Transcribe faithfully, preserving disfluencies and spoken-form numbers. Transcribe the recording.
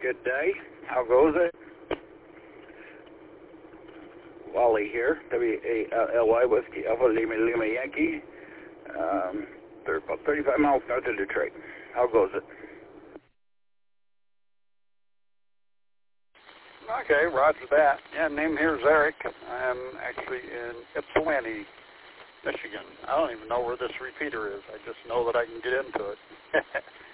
Good day. How goes it? Wally here, W A L Y Whiskey Alpha Lima Lima Yankee. Um, they're about thirty-five miles north of Detroit. How goes it? Okay, roger that. Yeah, name here is Eric. I'm actually in Ypsilanti, Michigan. I don't even know where this repeater is. I just know that I can get into it.